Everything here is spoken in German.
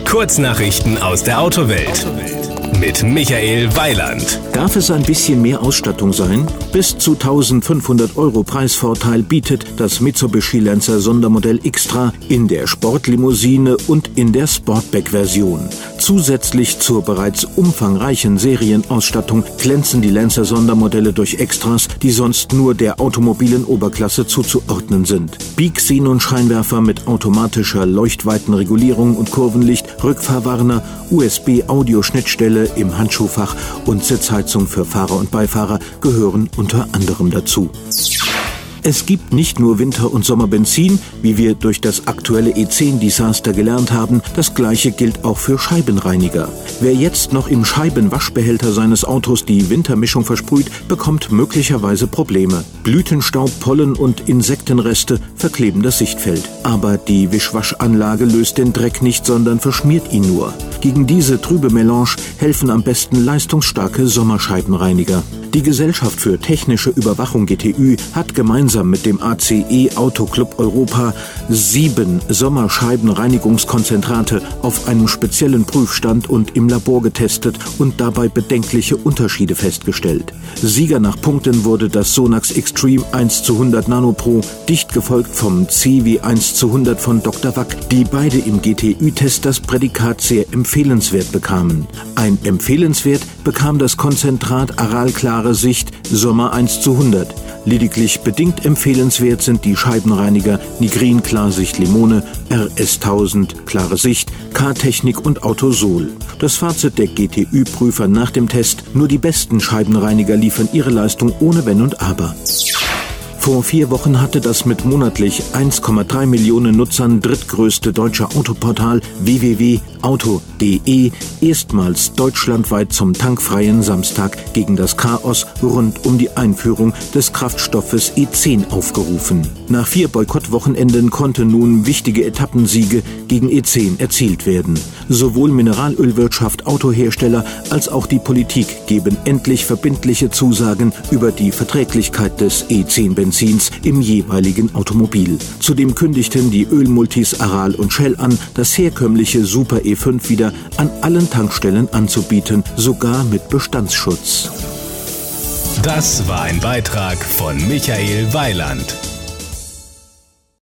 Kurznachrichten aus der Autowelt. Mit Michael Weiland. Darf es ein bisschen mehr Ausstattung sein? Bis zu 1.500 € Preisvorteil bietet das Mitsubishi Lancer Sondermodell Xtra in der Sportlimousine und in der Sportback-Version. Zusätzlich zur bereits umfangreichen Serienausstattung glänzen die Lancer Sondermodelle durch Extras, die sonst nur der automobilen Oberklasse zuzuordnen sind. Bieg-Xenon-Scheinwerfer mit automatischer Leuchtweitenregulierung und Kurvenlicht, Rückfahrwarner, USB-Audio-Schnittstelle im Handschuhfach und Sitzheizung für Fahrer und Beifahrer gehören unter anderem dazu. Es gibt nicht nur Winter- und Sommerbenzin, wie wir durch das aktuelle E10-Desaster gelernt haben, das Gleiche gilt auch für Scheibenreiniger. Wer jetzt noch im Scheibenwaschbehälter seines Autos die Wintermischung versprüht, bekommt möglicherweise Probleme. Blütenstaub, Pollen und Insektenreste verkleben das Sichtfeld. Aber die Wischwaschanlage löst den Dreck nicht, sondern verschmiert ihn nur. Gegen diese trübe Melange helfen am besten leistungsstarke Sommerscheibenreiniger. Die Gesellschaft für technische Überwachung GTÜ hat gemeinsam mit dem ACE Auto Club Europa 7 Sommerscheibenreinigungskonzentrate auf einem speziellen Prüfstand und im Labor getestet und dabei bedenkliche Unterschiede festgestellt. Sieger nach Punkten wurde das Sonax Extreme 1:100 Nano Pro, dicht gefolgt vom CW 1:100 von Dr. Wack, die beide im GTÜ-Test das Prädikat sehr empfehlenswert bekamen. Ein empfehlenswert bekam das Konzentrat Aral Klare Sicht Sommer 1:100. Lediglich bedingt empfehlenswert sind die Scheibenreiniger Nigrin Klarsicht Limone, RS 1000 Klare Sicht, K-Technik und Autosol. Das Fazit der GTÜ-Prüfer nach dem Test: Nur die besten Scheibenreiniger liefern ihre Leistung ohne Wenn und Aber. Vor 4 Wochen hatte das mit monatlich 1,3 Millionen Nutzern drittgrößte deutsche Autoportal www.auto.de erstmals deutschlandweit zum tankfreien Samstag gegen das Chaos rund um die Einführung des Kraftstoffes E10 aufgerufen. Nach 4 Boykottwochenenden konnten nun wichtige Etappensiege gegen E10 erzielt werden. Sowohl Mineralölwirtschaft, Autohersteller als auch die Politik geben endlich verbindliche Zusagen über die Verträglichkeit des E10-Benzins im jeweiligen Automobil. Zudem kündigten die Ölmultis Aral und Shell an, das herkömmliche Super E5 wieder an allen Tankstellen anzubieten, sogar mit Bestandsschutz. Das war ein Beitrag von Michael Weiland.